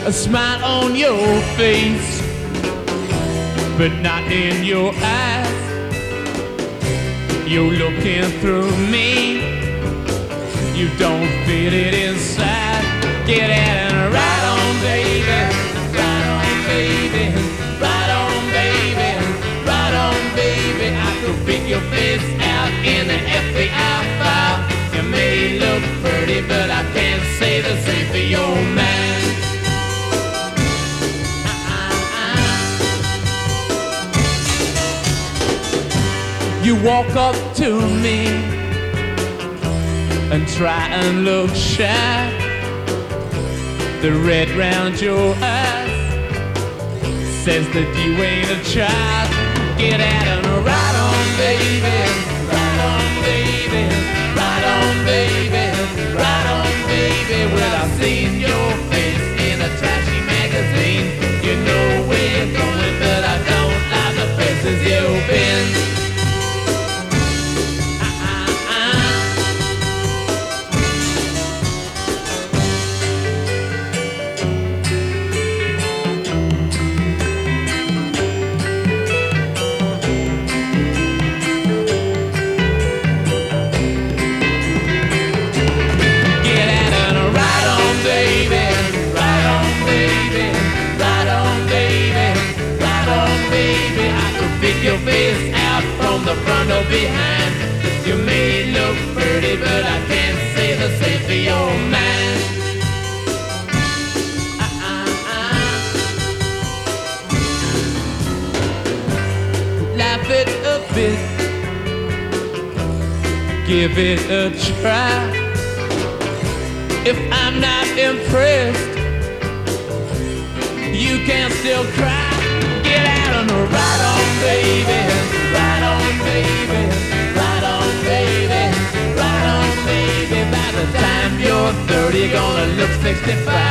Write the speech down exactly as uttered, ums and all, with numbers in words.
a smile on your face, but not in your eyes. You're looking through me, you don't feel it inside. Get at and right on, baby, right on, baby, right on, baby, right on, baby. I could pick your face out in the F B I file. You may look pretty, but I can't say the same for your man. You walk up to me and try and look shy. The red round your eyes says that you ain't a child. Get at and right on, baby, right on, baby, right on, baby, right on, baby. Well, I've seen your face in a trashy magazine. You know where you're going, but I don't like the places you've been. Your face out from the front or behind. You may look pretty, but I can't say the same for your man. Uh-uh-uh. Laugh it a bit, give it a try. If I'm not impressed, you can still cry. Get out on the right on, baby, right on, baby, right on, baby, right on, baby. By the time you're thirty, you're gonna look sixty-five.